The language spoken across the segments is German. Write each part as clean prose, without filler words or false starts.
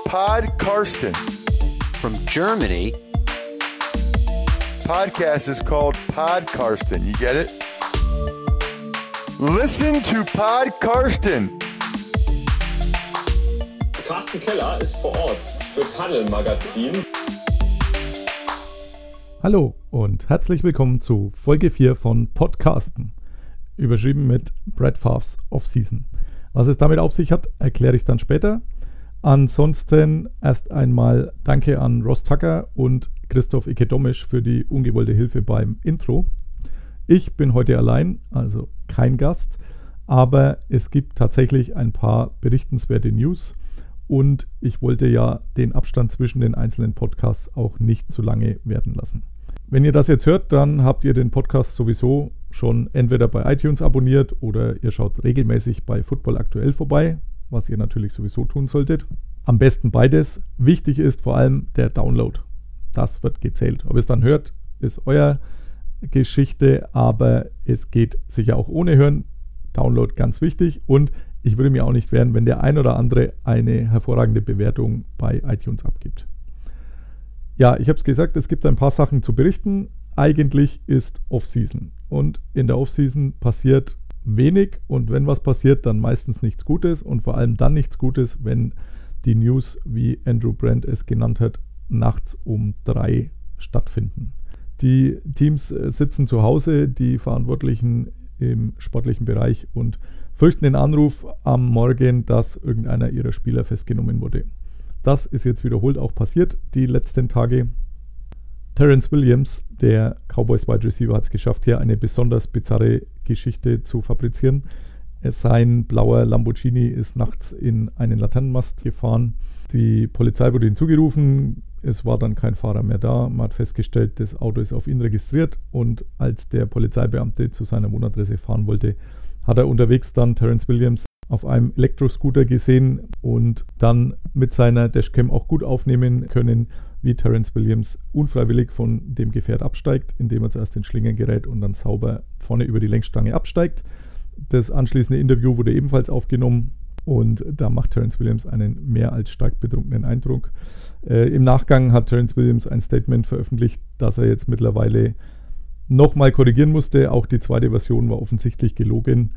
Pod Karsten. From Germany. Podcast is called Pod Karsten. You get it? Listen to Pod Karsten. Carsten Keller ist vor Ort für Tunnel Magazin. Hallo und herzlich willkommen zu Folge 4 von Podcasten, überschrieben mit Brett Favre's Offseason. Was es damit auf sich hat, erkläre ich dann später. Ansonsten erst einmal Danke an Ross Tucker und Christoph Ikedomisch für die ungewollte Hilfe beim Intro. Ich bin heute allein, also kein Gast, aber es gibt tatsächlich ein paar berichtenswerte News und ich wollte ja den Abstand zwischen den einzelnen Podcasts auch nicht zu lange werden lassen. Wenn ihr das jetzt hört, dann habt ihr den Podcast sowieso schon entweder bei iTunes abonniert oder ihr schaut regelmäßig bei Football Aktuell vorbei, was ihr natürlich sowieso tun solltet. Am besten beides. Wichtig ist vor allem der Download. Das wird gezählt. Ob ihr es dann hört, ist euer Geschichte, aber es geht sicher auch ohne Hören. Download ganz wichtig und ich würde mir auch nicht wehren, wenn der ein oder andere eine hervorragende Bewertung bei iTunes abgibt. Ja, ich habe es gesagt, es gibt ein paar Sachen zu berichten. Eigentlich ist Offseason und in der Offseason passiert wenig und wenn was passiert, dann meistens nichts Gutes und vor allem dann nichts Gutes, wenn die News, wie Andrew Brandt es genannt hat, nachts um 3 stattfinden. Die Teams sitzen zu Hause, die Verantwortlichen im sportlichen Bereich und fürchten den Anruf am Morgen, dass irgendeiner ihrer Spieler festgenommen wurde. Das ist jetzt wiederholt auch passiert, die letzten Tage. Terrence Williams, der Cowboys Wide Receiver, hat es geschafft, hier eine besonders bizarre Geschichte zu fabrizieren. Sein blauer Lamborghini ist nachts in einen Laternenmast gefahren. Die Polizei wurde hinzugerufen, es war dann kein Fahrer mehr da. Man hat festgestellt, das Auto ist auf ihn registriert und als der Polizeibeamte zu seiner Wohnadresse fahren wollte, hat er unterwegs dann Terrence Williams auf einem Elektroscooter gesehen und dann mit seiner Dashcam auch gut aufnehmen können, wie Terrence Williams unfreiwillig von dem Gefährt absteigt, indem er zuerst in Schlingern gerät und dann sauber vorne über die Längsstange absteigt. Das anschließende Interview wurde ebenfalls aufgenommen und da macht Terrence Williams einen mehr als stark betrunkenen Eindruck. Im Nachgang hat Terrence Williams ein Statement veröffentlicht, dass er jetzt mittlerweile nochmal korrigieren musste. Auch die zweite Version war offensichtlich gelogen.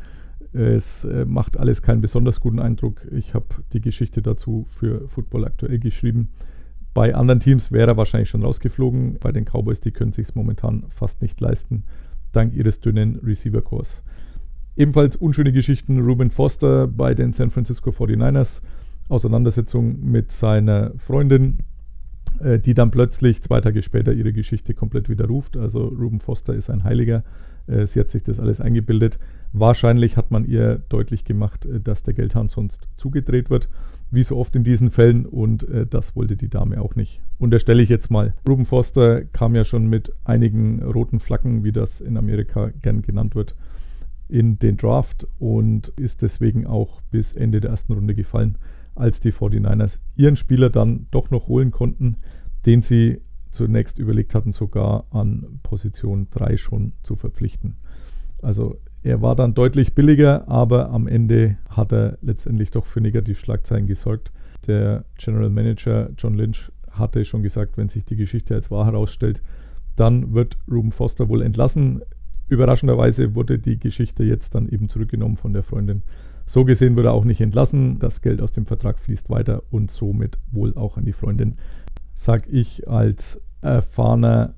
Es macht alles keinen besonders guten Eindruck. Ich habe die Geschichte dazu für Football Aktuell geschrieben. Bei anderen Teams wäre er wahrscheinlich schon rausgeflogen. Bei den Cowboys, die können es sich momentan fast nicht leisten, dank ihres dünnen Receiver-Cores. Ebenfalls unschöne Geschichten, Reuben Foster bei den San Francisco 49ers. Auseinandersetzung mit seiner Freundin, die dann plötzlich 2 Tage später ihre Geschichte komplett widerruft. Also Reuben Foster ist ein Heiliger. Sie hat sich das alles eingebildet. Wahrscheinlich hat man ihr deutlich gemacht, dass der Geldhahn sonst zugedreht wird, wie so oft in diesen Fällen und das wollte die Dame auch nicht. Unterstelle ich jetzt mal. Reuben Foster kam ja schon mit einigen roten Flaggen, wie das in Amerika gern genannt wird, in den Draft und ist deswegen auch bis Ende der ersten Runde gefallen, als die 49ers ihren Spieler dann doch noch holen konnten, den sie zunächst überlegt hatten, sogar an Position 3 schon zu verpflichten. Also er war dann deutlich billiger, aber am Ende hat er letztendlich doch für Negativschlagzeilen gesorgt. Der General Manager John Lynch hatte schon gesagt, wenn sich die Geschichte als wahr herausstellt, dann wird Reuben Foster wohl entlassen. Überraschenderweise wurde die Geschichte jetzt dann eben zurückgenommen von der Freundin. So gesehen wird er auch nicht entlassen. Das Geld aus dem Vertrag fließt weiter und somit wohl auch an die Freundin. Sag ich als Erfahrener,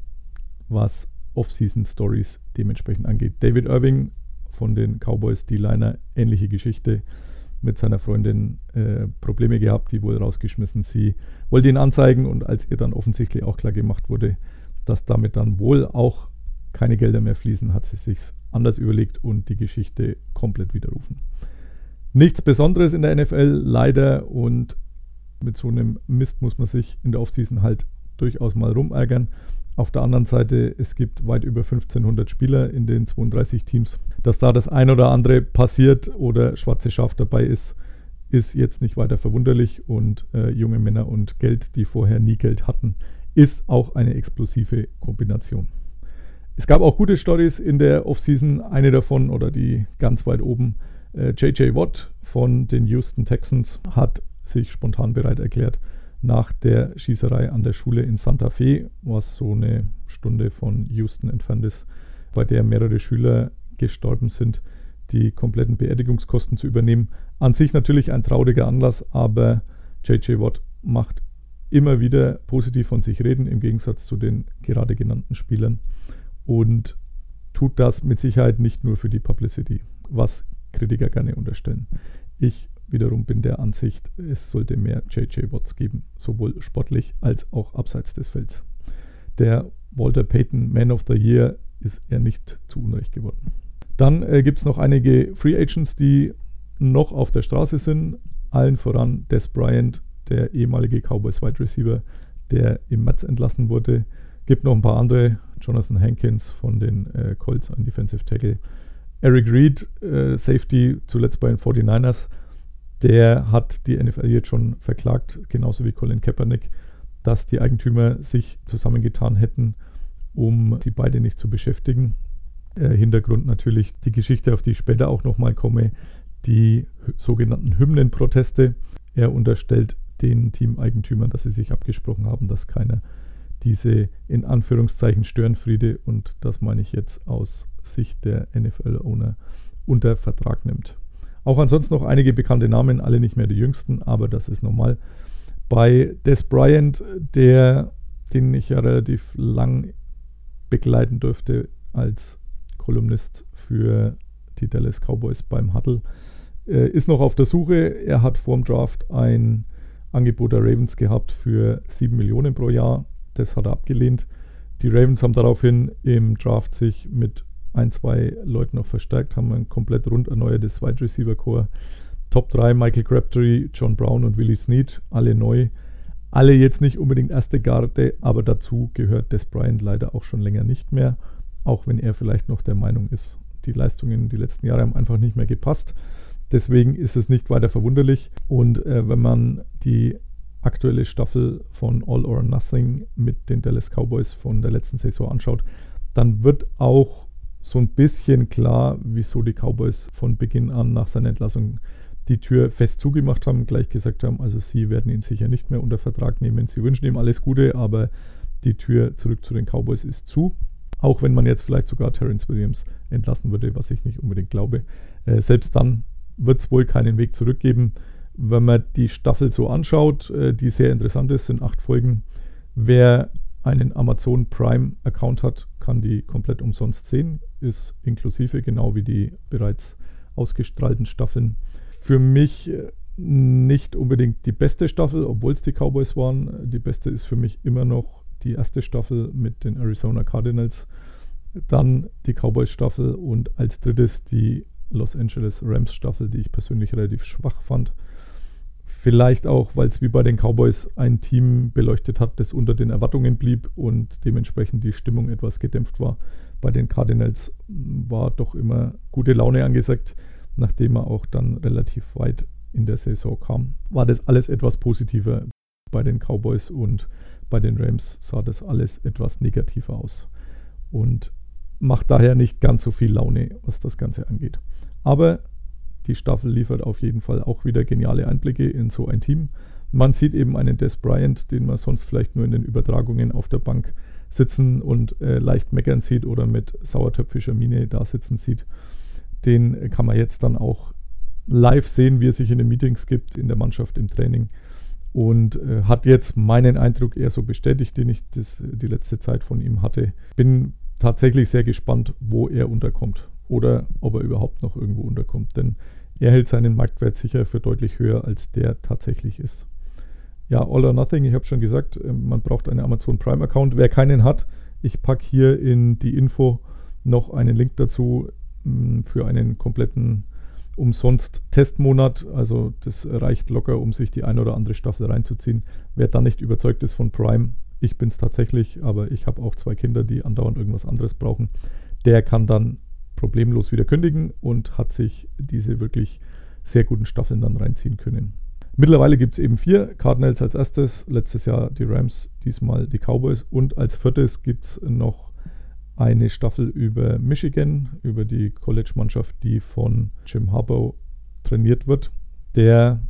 was Off-Season-Stories dementsprechend angeht. David Irving von den Cowboys, D-Liner, ähnliche Geschichte, mit seiner Freundin Probleme gehabt, die wohl rausgeschmissen. Sie wollte ihn anzeigen und als ihr dann offensichtlich auch klar gemacht wurde, dass damit dann wohl auch keine Gelder mehr fließen, hat sie sich anders überlegt und die Geschichte komplett widerrufen. Nichts Besonderes in der NFL, leider, und mit so einem Mist muss man sich in der Offseason halt durchaus mal rumärgern. Auf der anderen Seite, es gibt weit über 1500 Spieler in den 32 Teams. Dass da das ein oder andere passiert oder schwarze Schaf dabei ist, ist jetzt nicht weiter verwunderlich und junge Männer und Geld, die vorher nie Geld hatten, ist auch eine explosive Kombination. Es gab auch gute Stories in der Offseason. Eine davon, oder die ganz weit oben, J.J. Watt von den Houston Texans hat sich spontan bereit erklärt, nach der Schießerei an der Schule in Santa Fe, was so eine Stunde von Houston entfernt ist, bei der mehrere Schüler gestorben sind, die kompletten Beerdigungskosten zu übernehmen. An sich natürlich ein trauriger Anlass, aber J.J. Watt macht immer wieder positiv von sich reden, im Gegensatz zu den gerade genannten Spielern, und tut das mit Sicherheit nicht nur für die Publicity, was Kritiker gerne unterstellen. Ich wiederum bin der Ansicht, es sollte mehr J.J. Watts geben, sowohl sportlich als auch abseits des Felds. Der Walter Payton Man of the Year ist er nicht zu Unrecht geworden. Dann gibt es noch einige Free Agents, die noch auf der Straße sind. Allen voran Dez Bryant, der ehemalige Cowboys Wide Receiver, der im März entlassen wurde. Gibt noch ein paar andere. Jonathan Hankins von den Colts, ein Defensive Tackle. Eric Reed, Safety, zuletzt bei den 49ers. Der hat die NFL jetzt schon verklagt, genauso wie Colin Kaepernick, dass die Eigentümer sich zusammengetan hätten, um die beide nicht zu beschäftigen. Hintergrund natürlich die Geschichte, auf die ich später auch nochmal komme, die sogenannten Hymnenproteste. Er unterstellt den Teameigentümern, dass sie sich abgesprochen haben, dass keiner diese in Anführungszeichen Störenfriede, und das meine ich jetzt aus Sicht der NFL-Owner, unter Vertrag nimmt. Auch ansonsten noch einige bekannte Namen, alle nicht mehr die jüngsten, aber das ist normal. Bei Dez Bryant, den ich ja relativ lang begleiten durfte als Kolumnist für die Dallas Cowboys beim Huddle, ist noch auf der Suche. Er hat vor dem Draft ein Angebot der Ravens gehabt für 7 Millionen pro Jahr. Das hat er abgelehnt. Die Ravens haben daraufhin im Draft sich mit 1-2 Leuten noch verstärkt, haben ein komplett rund erneuertes Wide Receiver Core. Top 3 Michael Crabtree, John Brown und Willie Snead, alle neu. Alle jetzt nicht unbedingt erste Garde, aber dazu gehört Dez Bryant leider auch schon länger nicht mehr, auch wenn er vielleicht noch der Meinung ist, die Leistungen die letzten Jahre haben einfach nicht mehr gepasst. Deswegen ist es nicht weiter verwunderlich. Und wenn man die aktuelle Staffel von All or Nothing mit den Dallas Cowboys von der letzten Saison anschaut, dann wird auch so ein bisschen klar, wieso die Cowboys von Beginn an nach seiner Entlassung die Tür fest zugemacht haben, gleich gesagt haben, also sie werden ihn sicher nicht mehr unter Vertrag nehmen. Sie wünschen ihm alles Gute, aber die Tür zurück zu den Cowboys ist zu. Auch wenn man jetzt vielleicht sogar Terrence Williams entlassen würde, was ich nicht unbedingt glaube. Selbst dann wird es wohl keinen Weg zurück geben. Wenn man die Staffel so anschaut, die sehr interessant ist, sind 8 Folgen. Wer einen Amazon Prime Account hat, kann die komplett umsonst sehen, ist inklusive, genau wie die bereits ausgestrahlten Staffeln. Für mich nicht unbedingt die beste Staffel, obwohl es die Cowboys waren. Die beste ist für mich immer noch die erste Staffel mit den Arizona Cardinals, dann die Cowboys Staffel und als drittes die Los Angeles Rams Staffel, die ich persönlich relativ schwach fand. Vielleicht auch, weil es wie bei den Cowboys ein Team beleuchtet hat, das unter den Erwartungen blieb und dementsprechend die Stimmung etwas gedämpft war. Bei den Cardinals war doch immer gute Laune angesagt, nachdem er auch dann relativ weit in der Saison kam. War das alles etwas positiver bei den Cowboys und bei den Rams sah das alles etwas negativer aus und macht daher nicht ganz so viel Laune, was das Ganze angeht. Aber die Staffel liefert auf jeden Fall auch wieder geniale Einblicke in so ein Team. Man sieht eben einen Dez Bryant, den man sonst vielleicht nur in den Übertragungen auf der Bank sitzen und leicht meckern sieht oder mit sauertöpfischer Miene da sitzen sieht. Den kann man jetzt dann auch live sehen, wie er sich in den Meetings gibt, in der Mannschaft, im Training. Und hat jetzt meinen Eindruck eher so bestätigt, den ich die letzte Zeit von ihm hatte. Bin tatsächlich sehr gespannt, wo er unterkommt oder ob er überhaupt noch irgendwo unterkommt, denn er hält seinen Marktwert sicher für deutlich höher, als der tatsächlich ist. Ja, All or Nothing, ich habe schon gesagt, man braucht einen Amazon Prime Account. Wer keinen hat, ich packe hier in die Info noch einen Link dazu für einen kompletten umsonst Testmonat. Also das reicht locker, um sich die eine oder andere Staffel reinzuziehen. Wer dann nicht überzeugt ist von Prime, ich bin es tatsächlich, aber ich habe auch 2 Kinder, die andauernd irgendwas anderes brauchen, der kann dann problemlos wieder kündigen und hat sich diese wirklich sehr guten Staffeln dann reinziehen können. Mittlerweile gibt es eben 4, Cardinals als erstes, letztes Jahr die Rams, diesmal die Cowboys und als viertes gibt es noch eine Staffel über Michigan, über die College-Mannschaft, die von Jim Harbaugh trainiert wird, der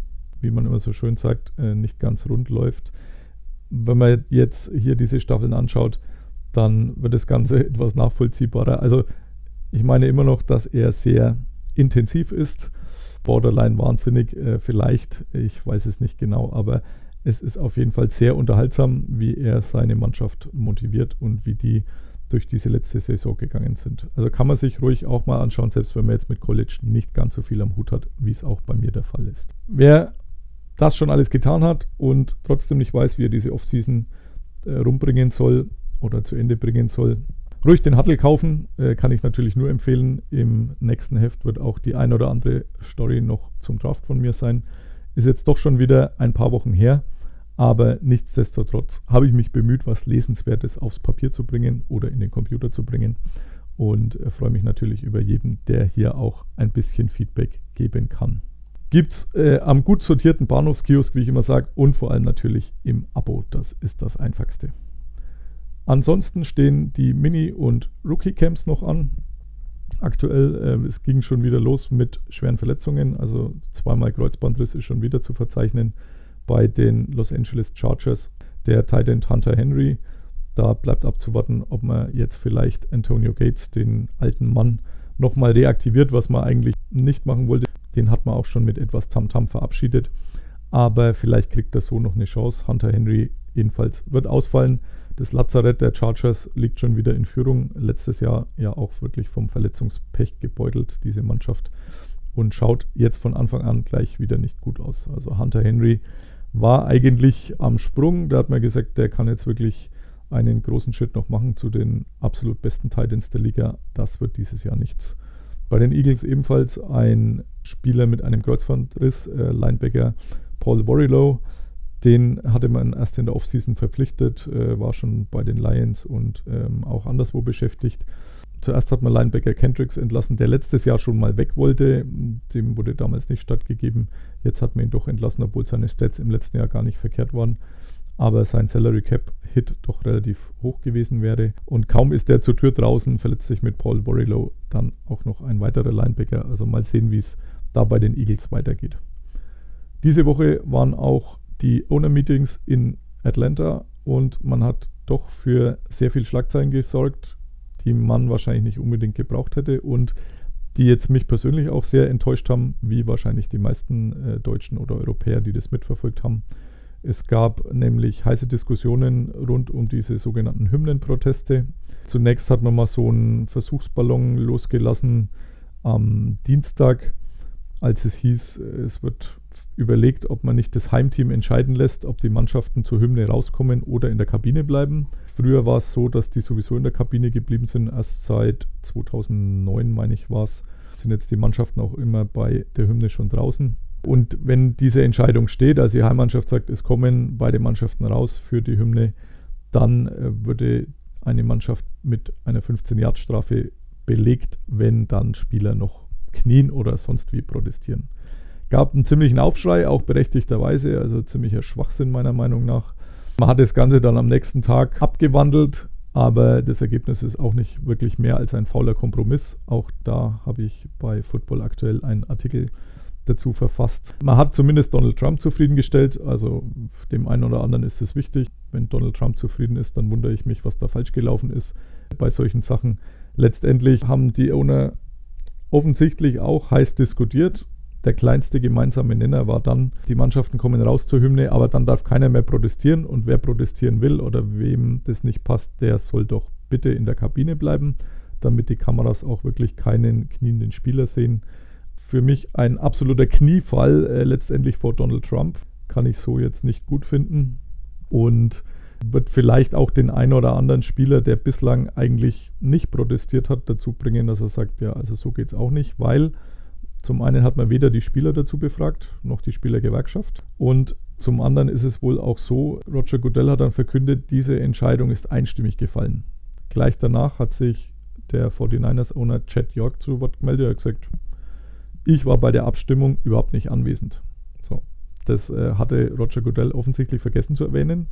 wie man immer so schön sagt, nicht ganz rund läuft. Wenn man jetzt hier diese Staffeln anschaut, dann wird das Ganze etwas nachvollziehbarer. Also ich meine immer noch, dass er sehr intensiv ist, borderline wahnsinnig vielleicht, ich weiß es nicht genau, aber es ist auf jeden Fall sehr unterhaltsam, wie er seine Mannschaft motiviert und wie die durch diese letzte Saison gegangen sind. Also kann man sich ruhig auch mal anschauen, selbst wenn man jetzt mit College nicht ganz so viel am Hut hat, wie es auch bei mir der Fall ist. Wer das schon alles getan hat und trotzdem nicht weiß, wie er diese Offseason rumbringen soll oder zu Ende bringen soll, ruhig den Huddle kaufen, kann ich natürlich nur empfehlen. Im nächsten Heft wird auch die ein oder andere Story noch zum Draft von mir sein. Ist jetzt doch schon wieder ein paar Wochen her, aber nichtsdestotrotz habe ich mich bemüht, was Lesenswertes aufs Papier zu bringen oder in den Computer zu bringen und freue mich natürlich über jeden, der hier auch ein bisschen Feedback geben kann. Gibt es am gut sortierten Bahnhofskiosk, wie ich immer sage, und vor allem natürlich im Abo. Das ist das Einfachste. Ansonsten stehen die Mini- und Rookie-Camps noch an. Aktuell, es ging schon wieder los mit schweren Verletzungen, also zweimal Kreuzbandriss ist schon wieder zu verzeichnen bei den Los Angeles Chargers. Der Tight End Hunter Henry, da bleibt abzuwarten, ob man jetzt vielleicht Antonio Gates, den alten Mann, nochmal reaktiviert, was man eigentlich nicht machen wollte. Den hat man auch schon mit etwas Tamtam verabschiedet, aber vielleicht kriegt er so noch eine Chance. Hunter Henry jedenfalls wird ausfallen. Das Lazarett der Chargers liegt schon wieder in Führung. Letztes Jahr ja auch wirklich vom Verletzungspech gebeutelt, diese Mannschaft. Und schaut jetzt von Anfang an gleich wieder nicht gut aus. Also Hunter Henry war eigentlich am Sprung. Da hat man gesagt, der kann jetzt wirklich einen großen Schritt noch machen zu den absolut besten Titans der Liga. Das wird dieses Jahr nichts. Bei den Eagles ebenfalls ein Spieler mit einem Kreuzbandriss, Linebacker Paul Warrilow. Den hatte man erst in der Offseason verpflichtet, war schon bei den Lions und auch anderswo beschäftigt. Zuerst hat man Linebacker Kendricks entlassen, der letztes Jahr schon mal weg wollte. Dem wurde damals nicht stattgegeben. Jetzt hat man ihn doch entlassen, obwohl seine Stats im letzten Jahr gar nicht verkehrt waren. Aber sein Salary Cap Hit doch relativ hoch gewesen wäre. Und kaum ist der zur Tür draußen, verletzt sich mit Paul Warrilow dann auch noch ein weiterer Linebacker. Also mal sehen, wie es da bei den Eagles weitergeht. Diese Woche waren auch die Owner-Meetings in Atlanta und man hat doch für sehr viel Schlagzeilen gesorgt, die man wahrscheinlich nicht unbedingt gebraucht hätte und die jetzt mich persönlich auch sehr enttäuscht haben, wie wahrscheinlich die meisten Deutschen oder Europäer, die das mitverfolgt haben. Es gab nämlich heiße Diskussionen rund um diese sogenannten Hymnenproteste. Zunächst hat man mal so einen Versuchsballon losgelassen am Dienstag, als es hieß, es wird überlegt, ob man nicht das Heimteam entscheiden lässt, ob die Mannschaften zur Hymne rauskommen oder in der Kabine bleiben. Früher war es so, dass die sowieso in der Kabine geblieben sind. Erst seit 2009, meine ich, sind jetzt die Mannschaften auch immer bei der Hymne schon draußen. Und wenn diese Entscheidung steht, also die Heimmannschaft sagt, es kommen beide Mannschaften raus für die Hymne, dann würde eine Mannschaft mit einer 15-Yard-Strafe belegt, wenn dann Spieler noch knien oder sonst wie protestieren. Gab einen ziemlichen Aufschrei, auch berechtigterweise, also ziemlicher Schwachsinn meiner Meinung nach. Man hat das Ganze dann am nächsten Tag abgewandelt, aber das Ergebnis ist auch nicht wirklich mehr als ein fauler Kompromiss. Auch da habe ich bei Football aktuell einen Artikel dazu verfasst. Man hat zumindest Donald Trump zufriedengestellt, also dem einen oder anderen ist es wichtig. Wenn Donald Trump zufrieden ist, dann wundere ich mich, was da falsch gelaufen ist bei solchen Sachen. Letztendlich haben die Owner offensichtlich auch heiß diskutiert. Der kleinste gemeinsame Nenner war dann, die Mannschaften kommen raus zur Hymne, aber dann darf keiner mehr protestieren und wer protestieren will oder wem das nicht passt, der soll doch bitte in der Kabine bleiben, damit die Kameras auch wirklich keinen knienden Spieler sehen. Für mich ein absoluter Kniefall letztendlich vor Donald Trump, kann ich so jetzt nicht gut finden und wird vielleicht auch den einen oder anderen Spieler, der bislang eigentlich nicht protestiert hat, dazu bringen, dass er sagt, ja, also so geht es auch nicht, weil zum einen hat man weder die Spieler dazu befragt, noch die Spielergewerkschaft. Und zum anderen ist es wohl auch so, Roger Goodell hat dann verkündet, diese Entscheidung ist einstimmig gefallen. Gleich danach hat sich der 49ers-Owner Chad York zu Wort gemeldet. Er hat gesagt, ich war bei der Abstimmung überhaupt nicht anwesend. So, das hatte Roger Goodell offensichtlich vergessen zu erwähnen.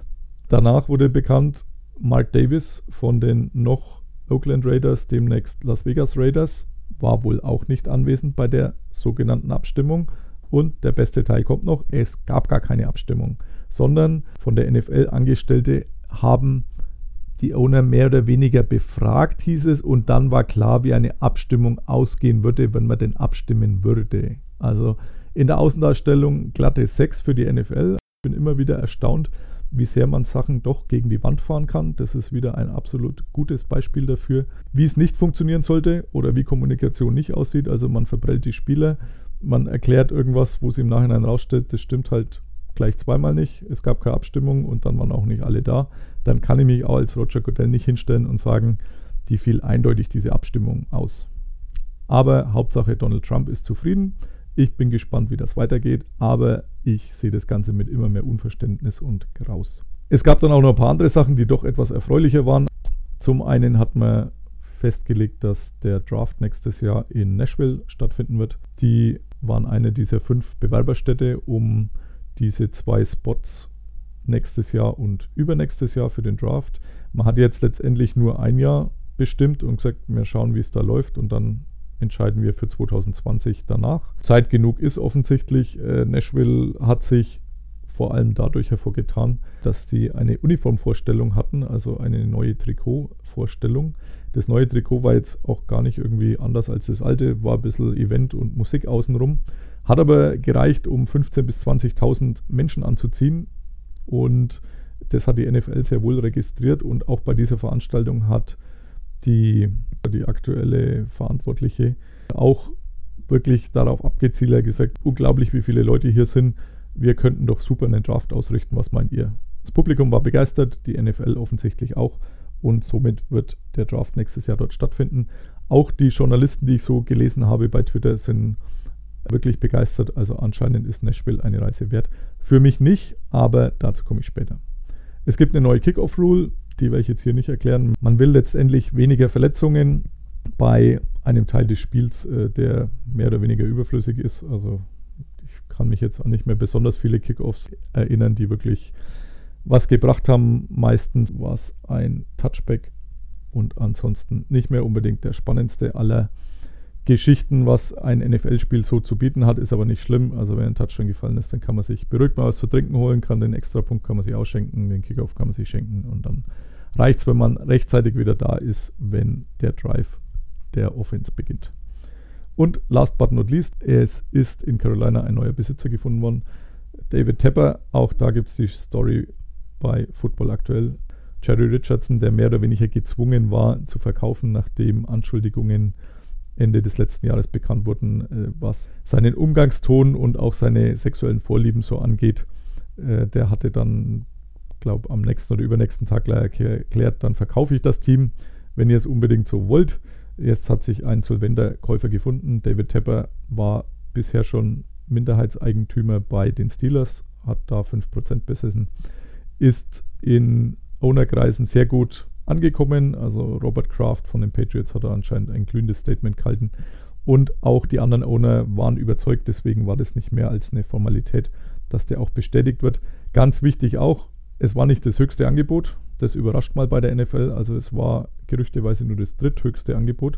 Danach wurde bekannt, Mark Davis von den noch Oakland Raiders, demnächst Las Vegas Raiders, war wohl auch nicht anwesend bei der sogenannten Abstimmung. Und der beste Teil kommt noch, es gab gar keine Abstimmung, sondern von der NFL Angestellte haben die Owner mehr oder weniger befragt, hieß es, und dann war klar, wie eine Abstimmung ausgehen würde, wenn man denn abstimmen würde. Also in der Außendarstellung glatte 6 für die NFL. Ich bin immer wieder erstaunt, wie sehr man Sachen doch gegen die Wand fahren kann. Das ist wieder ein absolut gutes Beispiel dafür, wie es nicht funktionieren sollte oder wie Kommunikation nicht aussieht. Also man verprellt die Spieler, man erklärt irgendwas, wo es im Nachhinein rausstellt, das stimmt halt gleich zweimal nicht. Es gab keine Abstimmung und dann waren auch nicht alle da. Dann kann ich mich auch als Roger Goodell nicht hinstellen und sagen, die fiel eindeutig diese Abstimmung aus. Aber Hauptsache Donald Trump ist zufrieden. Ich bin gespannt, wie das weitergeht, aber ich sehe das Ganze mit immer mehr Unverständnis und Graus. Es gab dann auch noch ein paar andere Sachen, die doch etwas erfreulicher waren. Zum einen hat man festgelegt, dass der Draft nächstes Jahr in Nashville stattfinden wird. Die waren eine dieser 5 Bewerberstädte, um diese 2 Spots nächstes Jahr und übernächstes Jahr für den Draft. Man hat jetzt letztendlich nur ein Jahr bestimmt und gesagt, wir schauen, wie es da läuft und dann entscheiden wir für 2020 danach. Zeit genug ist offensichtlich. Nashville hat sich vor allem dadurch hervorgetan, dass die eine Uniformvorstellung hatten, also eine neue Trikotvorstellung. Das neue Trikot war jetzt auch gar nicht irgendwie anders als das alte, war ein bisschen Event und Musik außenrum, hat aber gereicht, um 15.000 bis 20.000 Menschen anzuziehen und das hat die NFL sehr wohl registriert und auch bei dieser Veranstaltung hat die aktuelle Verantwortliche auch wirklich darauf abgezielt, hat gesagt, unglaublich, wie viele Leute hier sind, wir könnten doch super einen Draft ausrichten, was meint ihr? Das Publikum war begeistert, die NFL offensichtlich auch und somit wird der Draft nächstes Jahr dort stattfinden. Auch die Journalisten, die ich so gelesen habe bei Twitter, sind wirklich begeistert, also anscheinend ist Nashville eine Reise wert. Für mich nicht, aber dazu komme ich später. Es gibt eine neue Kickoff-Rule, die werde ich jetzt hier nicht erklären. Man will letztendlich weniger Verletzungen bei einem Teil des Spiels, der mehr oder weniger überflüssig ist. Also ich kann mich jetzt an nicht mehr besonders viele Kickoffs erinnern, die wirklich was gebracht haben. Meistens war es ein Touchback und ansonsten nicht mehr unbedingt der spannendste aller Geschichten, was ein NFL-Spiel so zu bieten hat, ist aber nicht schlimm. Also wenn ein Touchdown gefallen ist, dann kann man sich beruhigt mal was zu trinken holen, kann den Extrapunkt kann man sich ausschenken, den Kickoff kann man sich schenken und dann reicht es, wenn man rechtzeitig wieder da ist, wenn der Drive der Offense beginnt. Und last but not least, es ist in Carolina ein neuer Besitzer gefunden worden. David Tepper, auch da gibt es die Story bei Football Aktuell. Jerry Richardson, der mehr oder weniger gezwungen war zu verkaufen, nachdem Anschuldigungen Ende des letzten Jahres bekannt wurden, was seinen Umgangston und auch seine sexuellen Vorlieben so angeht. Der hatte dann, glaube am nächsten oder übernächsten Tag gleich erklärt, dann verkaufe ich das Team, wenn ihr es unbedingt so wollt. Jetzt hat sich ein solventer Käufer gefunden. David Tepper war bisher schon Minderheitseigentümer bei den Steelers, hat da 5% besessen, ist in Ownerkreisen sehr gut angekommen. Also Robert Kraft von den Patriots hat da anscheinend ein glühendes Statement gehalten und auch die anderen Owner waren überzeugt, deswegen war das nicht mehr als eine Formalität, dass der auch bestätigt wird. Ganz wichtig auch, es war nicht das höchste Angebot, das überrascht mal bei der NFL, also es war gerüchteweise nur das dritthöchste Angebot,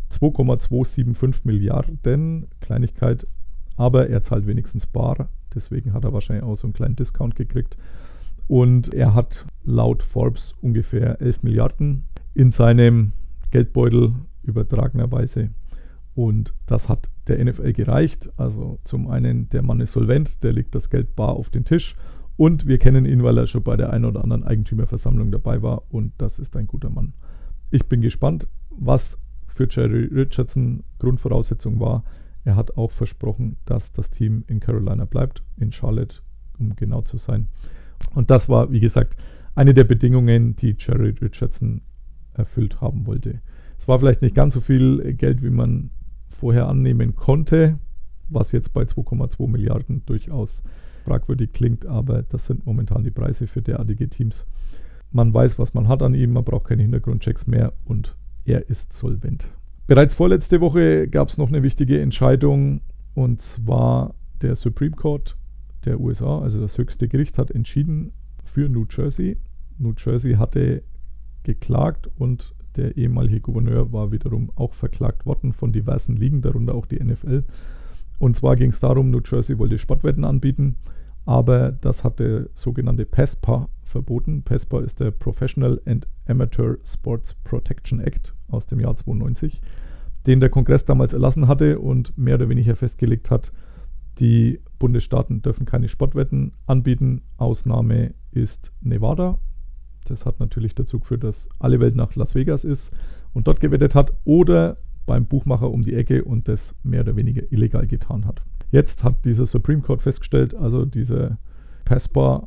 2,275 Milliarden, Kleinigkeit, aber er zahlt wenigstens bar, deswegen hat er wahrscheinlich auch so einen kleinen Discount gekriegt. Und er hat laut Forbes ungefähr 11 Milliarden in seinem Geldbeutel übertragenerweise. Und das hat der NFL gereicht. Also zum einen, der Mann ist solvent, der legt das Geld bar auf den Tisch. Und wir kennen ihn, weil er schon bei der einen oder anderen Eigentümerversammlung dabei war. Und das ist ein guter Mann. Ich bin gespannt, was für Jerry Richardson Grundvoraussetzung war. Er hat auch versprochen, dass das Team in Carolina bleibt, in Charlotte, um genau zu sein. Und das war, wie gesagt, eine der Bedingungen, die Jerry Richardson erfüllt haben wollte. Es war vielleicht nicht ganz so viel Geld, wie man vorher annehmen konnte, was jetzt bei 2,2 Milliarden durchaus fragwürdig klingt, aber das sind momentan die Preise für derartige Teams. Man weiß, was man hat an ihm, man braucht keine Hintergrundchecks mehr und er ist solvent. Bereits vorletzte Woche gab es noch eine wichtige Entscheidung und zwar der Supreme Court der USA, also das höchste Gericht, hat entschieden für New Jersey. New Jersey hatte geklagt und der ehemalige Gouverneur war wiederum auch verklagt worden von diversen Ligen, darunter auch die NFL. Und zwar ging es darum, New Jersey wollte Sportwetten anbieten, aber das hat der sogenannte PESPA verboten. PESPA ist der Professional and Amateur Sports Protection Act aus dem Jahr 92, den der Kongress damals erlassen hatte und mehr oder weniger festgelegt hat, die Bundesstaaten dürfen keine Sportwetten anbieten. Ausnahme ist Nevada. Das hat natürlich dazu geführt, dass alle Welt nach Las Vegas ist und dort gewettet hat oder beim Buchmacher um die Ecke und das mehr oder weniger illegal getan hat. Jetzt hat dieser Supreme Court festgestellt, also dieser PESPA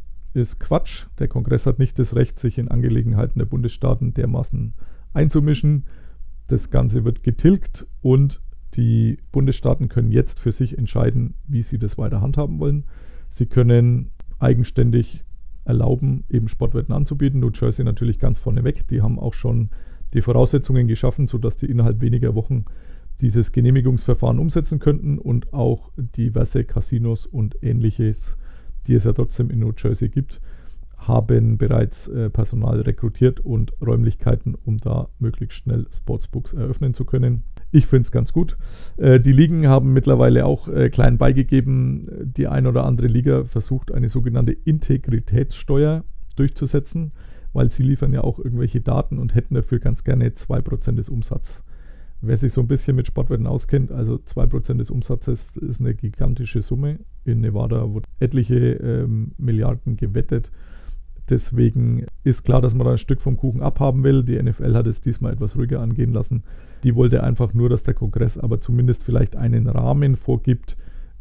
ist Quatsch. Der Kongress hat nicht das Recht, sich in Angelegenheiten der Bundesstaaten dermaßen einzumischen. Das Ganze wird getilgt und die Bundesstaaten können jetzt für sich entscheiden, wie sie das weiter handhaben wollen. Sie können eigenständig erlauben, eben Sportwetten anzubieten. New Jersey natürlich ganz vorneweg. Die haben auch schon die Voraussetzungen geschaffen, sodass die innerhalb weniger Wochen dieses Genehmigungsverfahren umsetzen könnten und auch diverse Casinos und Ähnliches, die es ja trotzdem in New Jersey gibt, haben bereits Personal rekrutiert und Räumlichkeiten, um da möglichst schnell Sportsbooks eröffnen zu können. Ich finde es ganz gut. Die Ligen haben mittlerweile auch klein beigegeben. Die ein oder andere Liga versucht, eine sogenannte Integritätssteuer durchzusetzen, weil sie liefern ja auch irgendwelche Daten und hätten dafür ganz gerne 2% des Umsatzes. Wer sich so ein bisschen mit Sportwetten auskennt, also 2% des Umsatzes ist eine gigantische Summe. In Nevada wurden etliche Milliarden gewettet. Deswegen ist klar, dass man da ein Stück vom Kuchen abhaben will. Die NFL hat es diesmal etwas ruhiger angehen lassen. Die wollte einfach nur, dass der Kongress aber zumindest vielleicht einen Rahmen vorgibt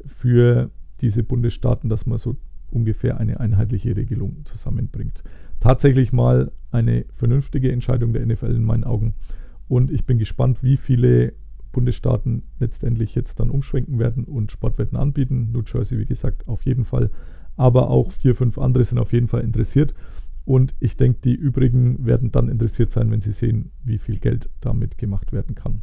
für diese Bundesstaaten, dass man so ungefähr eine einheitliche Regelung zusammenbringt. Tatsächlich mal eine vernünftige Entscheidung der NFL in meinen Augen. Und ich bin gespannt, wie viele Bundesstaaten letztendlich jetzt dann umschwenken werden und Sportwetten anbieten. New Jersey, wie gesagt, auf jeden Fall. Aber auch 4, 5 andere sind auf jeden Fall interessiert. Und ich denke, die übrigen werden dann interessiert sein, wenn sie sehen, wie viel Geld damit gemacht werden kann.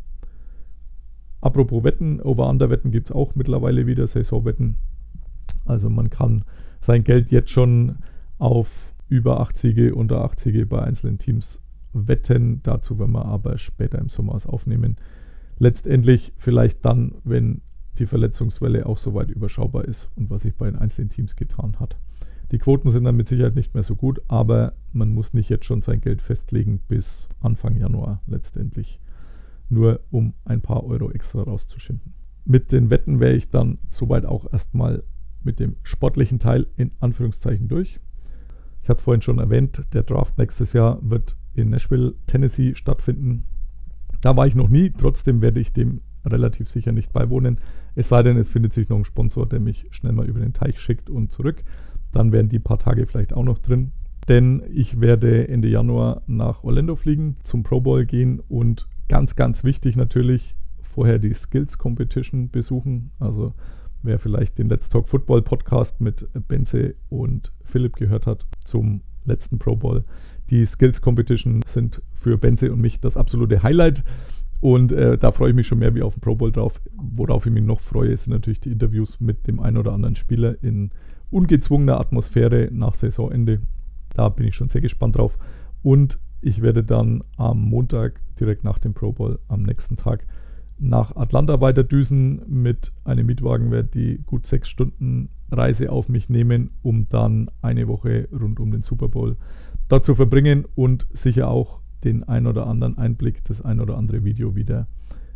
Apropos Wetten, Over-Under-Wetten gibt es auch mittlerweile wieder, Saisonwetten. Also man kann sein Geld jetzt schon auf über 8 Siege, unter 8 Siege bei einzelnen Teams wetten. Dazu werden wir aber später im Sommer was aufnehmen. Letztendlich vielleicht dann, wenn die Verletzungswelle auch soweit überschaubar ist und was sich bei den einzelnen Teams getan hat. Die Quoten sind dann mit Sicherheit nicht mehr so gut, aber man muss nicht jetzt schon sein Geld festlegen bis Anfang Januar letztendlich, nur um ein paar Euro extra rauszuschinden. Mit den Wetten wäre ich dann soweit auch erstmal mit dem sportlichen Teil in Anführungszeichen durch. Ich hatte es vorhin schon erwähnt, der Draft nächstes Jahr wird in Nashville, Tennessee stattfinden. Da war ich noch nie, trotzdem werde ich dem relativ sicher nicht beiwohnen. Es sei denn, es findet sich noch ein Sponsor, der mich schnell mal über den Teich schickt und zurück. Dann wären die paar Tage vielleicht auch noch drin. Denn ich werde Ende Januar nach Orlando fliegen, zum Pro Bowl gehen und ganz, ganz wichtig natürlich vorher die Skills Competition besuchen. Also wer vielleicht den Let's Talk Football Podcast mit Benze und Philipp gehört hat zum letzten Pro Bowl. Die Skills Competition sind für Benze und mich das absolute Highlight. Und da freue ich mich schon mehr wie auf den Pro Bowl drauf. Worauf ich mich noch freue, sind natürlich die Interviews mit dem einen oder anderen Spieler in ungezwungener Atmosphäre nach Saisonende. Da bin ich schon sehr gespannt drauf. Und ich werde dann am Montag, direkt nach dem Pro Bowl, am nächsten Tag nach Atlanta weiterdüsen mit einem Mietwagen, werde die gut 6 Stunden Reise auf mich nehmen, um dann eine Woche rund um den Super Bowl dort zu verbringen und sicher auch den ein oder anderen Einblick, das ein oder andere Video wieder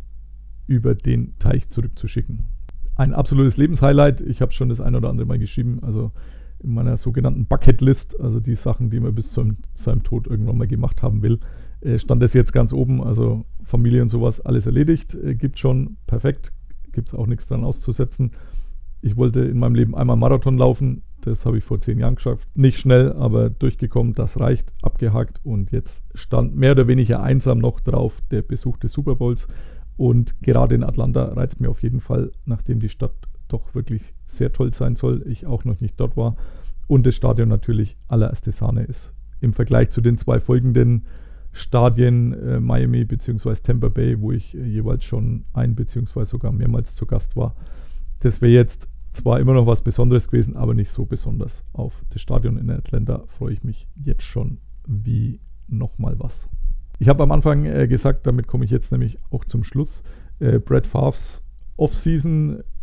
über den Teich zurückzuschicken. Ein absolutes Lebenshighlight. Ich habe schon das ein oder andere Mal geschrieben, also in meiner sogenannten Bucketlist, also die Sachen, die man bis zu seinem Tod irgendwann mal gemacht haben will, stand das jetzt ganz oben. Also Familie und sowas, alles erledigt. Gibt schon, perfekt. Gibt es auch nichts dran auszusetzen. Ich wollte in meinem Leben einmal Marathon laufen. Das habe ich vor 10 Jahren geschafft. Nicht schnell, aber durchgekommen. Das reicht, abgehakt. Und jetzt stand mehr oder weniger einsam noch drauf der Besuch des Super Bowls. Und gerade in Atlanta reizt mir auf jeden Fall, nachdem die Stadt doch wirklich sehr toll sein soll. Ich auch noch nicht dort war. Und das Stadion natürlich allererste Sahne ist. Im Vergleich zu den 2 folgenden Stadien, Miami bzw. Tampa Bay, wo ich jeweils schon bzw. sogar mehrmals zu Gast war. Das wäre jetzt zwar immer noch was Besonderes gewesen, aber nicht so besonders. Auf das Stadion in Atlanta freue ich mich jetzt schon wie nochmal was. Ich habe am Anfang gesagt, damit komme ich jetzt nämlich auch zum Schluss, Brett Favres Offseason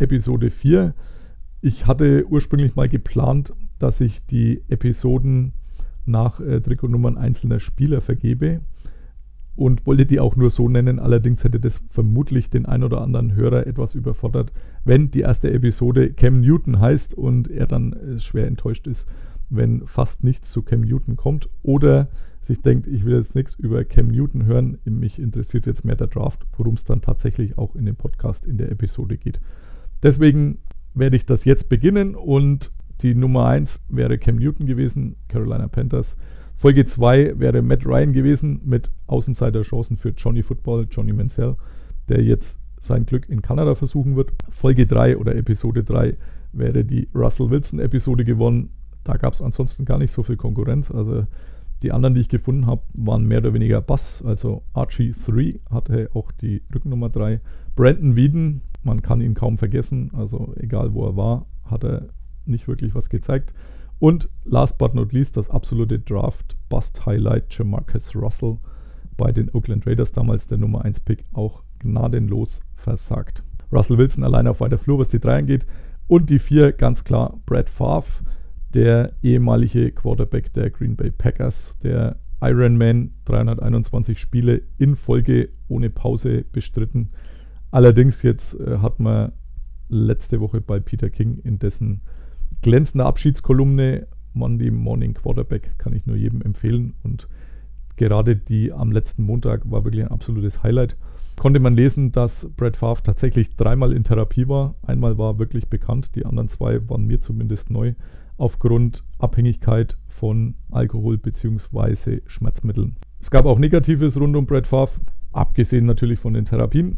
Episode 4. Ich hatte ursprünglich mal geplant, dass ich die Episoden nach Trikotnummern einzelner Spieler vergebe und wollte die auch nur so nennen. Allerdings hätte das vermutlich den ein oder anderen Hörer etwas überfordert, wenn die erste Episode Cam Newton heißt und er dann schwer enttäuscht ist, wenn fast nichts zu Cam Newton kommt oder sich denkt, ich will jetzt nichts über Cam Newton hören, mich interessiert jetzt mehr der Draft, worum es dann tatsächlich auch in dem Podcast in der Episode geht. Deswegen werde ich das jetzt beginnen und die Nummer 1 wäre Cam Newton gewesen, Carolina Panthers. Folge 2 wäre Matt Ryan gewesen mit Außenseiterchancen für Johnny Football, Johnny Manziel, der jetzt sein Glück in Kanada versuchen wird. Folge 3 oder Episode 3 wäre die Russell Wilson Episode gewonnen. Da gab es ansonsten gar nicht so viel Konkurrenz. Also die anderen, die ich gefunden habe, waren mehr oder weniger Bass. Also Archie 3 hatte auch die Rückennummer 3. Brandon Weeden, man kann ihn kaum vergessen. Also egal wo er war, hat er nicht wirklich was gezeigt. Und last but not least das absolute Draft-Bust-Highlight Jamarcus Russell bei den Oakland Raiders, damals der Nummer 1 Pick, auch gnadenlos versagt. Russell Wilson alleine auf weiter Flur, was die 3 angeht. Und die 4 ganz klar Brett Favre, der ehemalige Quarterback der Green Bay Packers, der Ironman, 321 Spiele in Folge ohne Pause bestritten. Allerdings jetzt hat man letzte Woche bei Peter King in dessen glänzender Abschiedskolumne Monday Morning Quarterback, kann ich nur jedem empfehlen, und gerade die am letzten Montag war wirklich ein absolutes Highlight. Konnte man lesen, dass Brett Favre tatsächlich 3-mal in Therapie war. Einmal war wirklich bekannt, die anderen 2 waren mir zumindest neu, aufgrund Abhängigkeit von Alkohol bzw. Schmerzmitteln. Es gab auch Negatives rund um Brett Favre, abgesehen natürlich von den Therapien.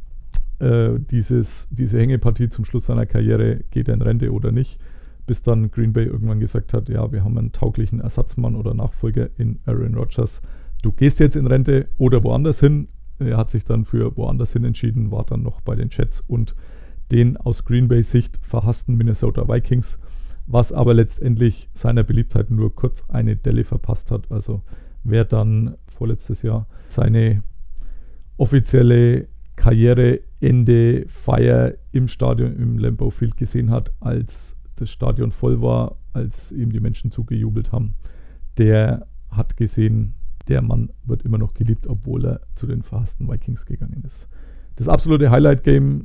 Diese Hängepartie zum Schluss seiner Karriere, geht er in Rente oder nicht, bis dann Green Bay irgendwann gesagt hat, ja, wir haben einen tauglichen Ersatzmann oder Nachfolger in Aaron Rodgers. Du gehst jetzt in Rente oder woanders hin. Er hat sich dann für woanders hin entschieden, war dann noch bei den Jets und den aus Green Bay Sicht verhassten Minnesota Vikings, was aber letztendlich seiner Beliebtheit nur kurz eine Delle verpasst hat. Also wer dann vorletztes Jahr seine offizielle Karriereende Feier im Stadion im Lambeau Field gesehen hat, als das Stadion voll war, als ihm die Menschen zugejubelt haben, der hat gesehen, der Mann wird immer noch geliebt, obwohl er zu den verhassten Vikings gegangen ist. Das absolute Highlight-Game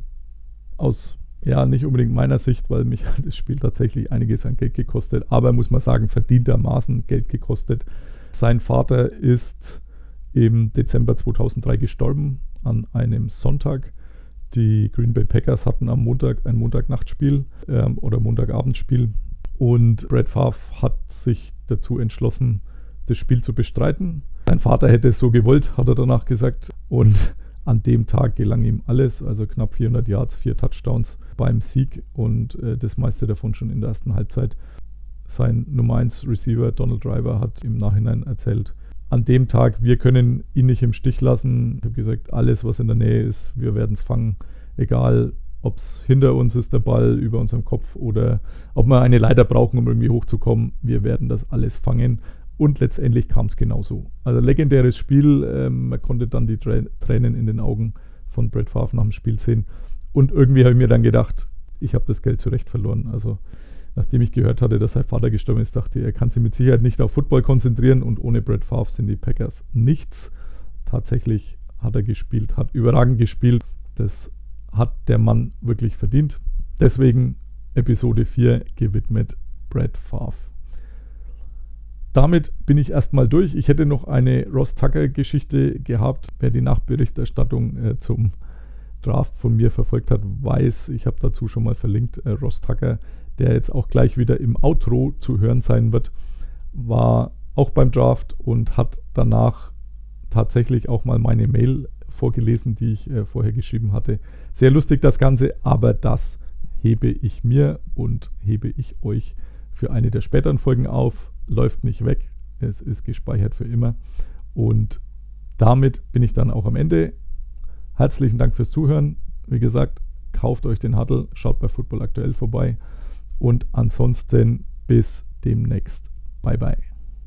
aus, ja, nicht unbedingt meiner Sicht, weil mich hat das Spiel tatsächlich einiges an Geld gekostet, aber muss man sagen, verdientermaßen Geld gekostet. Sein Vater ist im Dezember 2003 gestorben, an einem Sonntag. Die Green Bay Packers hatten am Montag ein Montagnachtspiel oder Montagabendspiel und Brett Favre hat sich dazu entschlossen, das Spiel zu bestreiten. Sein Vater hätte es so gewollt, hat er danach gesagt, und an dem Tag gelang ihm alles, also knapp 400 Yards, 4 Touchdowns beim Sieg und das meiste davon schon in der ersten Halbzeit. Sein Nummer 1 Receiver Donald Driver hat im Nachhinein erzählt, an dem Tag, wir können ihn nicht im Stich lassen. Ich habe gesagt, alles, was in der Nähe ist, wir werden es fangen. Egal, ob es hinter uns ist, der Ball über unserem Kopf, oder ob wir eine Leiter brauchen, um irgendwie hochzukommen. Wir werden das alles fangen. Und letztendlich kam es genauso. Also legendäres Spiel. Man konnte dann die Tränen in den Augen von Brett Favre nach dem Spiel sehen. Und irgendwie habe ich mir dann gedacht, ich habe das Geld zu Recht verloren. Also nachdem ich gehört hatte, dass sein Vater gestorben ist, dachte ich, er kann sich mit Sicherheit nicht auf Football konzentrieren und ohne Brett Favre sind die Packers nichts. Tatsächlich hat er gespielt, hat überragend gespielt. Das hat der Mann wirklich verdient. Deswegen Episode 4 gewidmet Brett Favre. Damit bin ich erstmal durch. Ich hätte noch eine Ross Tucker-Geschichte gehabt. Wer die Nachberichterstattung zum Draft von mir verfolgt hat, weiß, ich habe dazu schon mal verlinkt, Ross Tucker, der jetzt auch gleich wieder im Outro zu hören sein wird, war auch beim Draft und hat danach tatsächlich auch mal meine Mail vorgelesen, die ich vorher geschrieben hatte. Sehr lustig das Ganze, aber das hebe ich mir und hebe ich euch für eine der späteren Folgen auf. Läuft nicht weg, es ist gespeichert für immer. Und damit bin ich dann auch am Ende. Herzlichen Dank fürs Zuhören. Wie gesagt, kauft euch den Huddle, schaut bei Football Aktuell vorbei. Und ansonsten bis demnächst. Bye bye.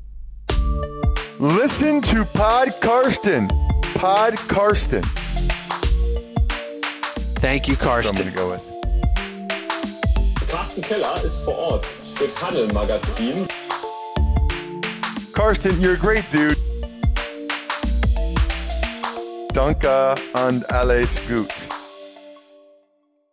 Listen to Pod Karsten. Pod Karsten. Thank you, That's what I'm Karsten. going to go with. Carsten Keller ist vor Ort für Paddel Magazin. Karsten, you're a great dude. Danke und alles gut.